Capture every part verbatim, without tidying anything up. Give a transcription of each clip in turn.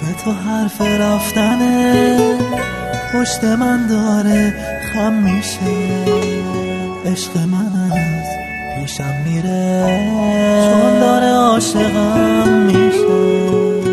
به تو حرف رفتنه پشت من داره خم میشه، عشق من از پیشم میره چون داره عاشقم میشه.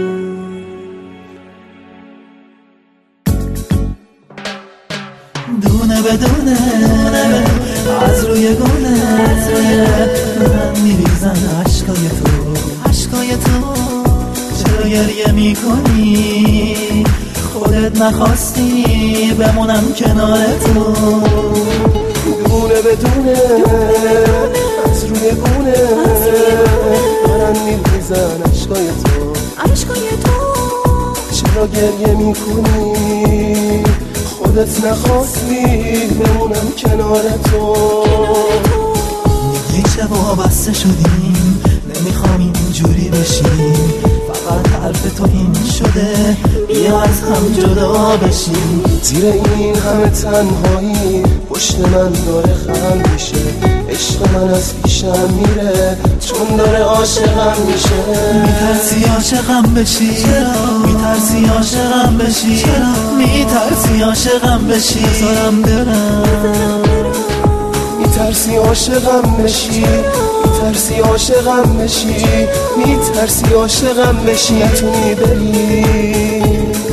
دونه بدونه از روی گونه من میریزن عشقای تو، عشقای تو چرا گریه میکنی؟ خودت نخواستی بمونم کنار تو. دونه بدونه از روی گونه من میریزن عشقای تو، عشقای تو چرا گریه میکنی؟ خودت نخواستی بمونم کنار تو. میشه وابسته شدیم نمیخوام اینجوری بشیم، فقط حرف تو این شده بیا از هم جدا بشیم. زیر این همه تنهایی پشت من داره خم میشه، عشق من از پیشم میره چون داره عاشقم میشه. میترسی عاشقم بشی چرا؟ میترسی عاشقم بشی چرا؟ میترسی عاشقم بشی بذارم برم. میترسی عاشقم بشی، میترسی عاشقم بشی، میترسی عاشقم بشی نتونی بری.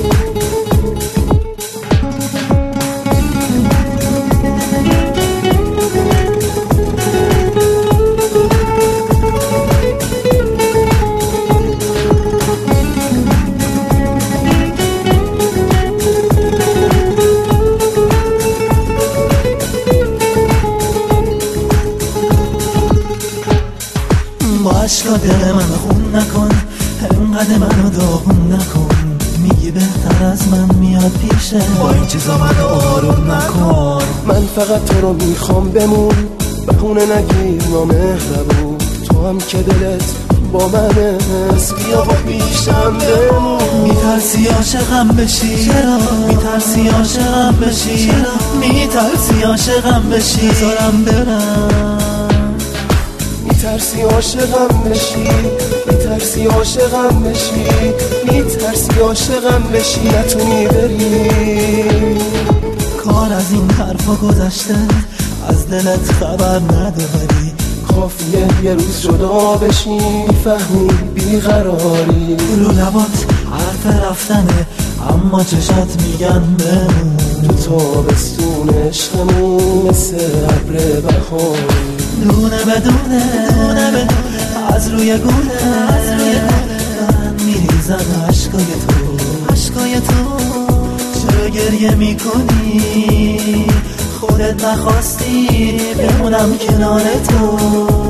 با عشقا دل من خون نکن، انقدر منو داغون نکن. میگی بهتر از من میاد پیشه، با این چیزا منو آروم نکن. من فقط تو رو میخوام بمون، بهونه نگیر نامهربون. تو هم که دلت با من است بیا با پیشم بمون. میترسی عاشقم بشی چرا؟ میترسی عاشقم بشی چرا؟ میترسی عاشقم بشی بذارم برم. میترسی عاشقم بشی، میترسی عاشقم بشی، میترسی عاشقم بشی نتونی بری. کار از این حرفا گذشته از دلت خبر نداری، کافیه یه روز جدا بشی فهمی بیقراری. رو لبات حرف رفتنه اما چشات میگن بمون. تو تابستون عشقمون مثل ابر بهاری. دونه بدونه دونه بدونه از روی گونه از روی گونه دارن میریزن عشقای تو، عشقای تو چرا گریه میکنی؟ خودت نخواستی بمونم کنار تو.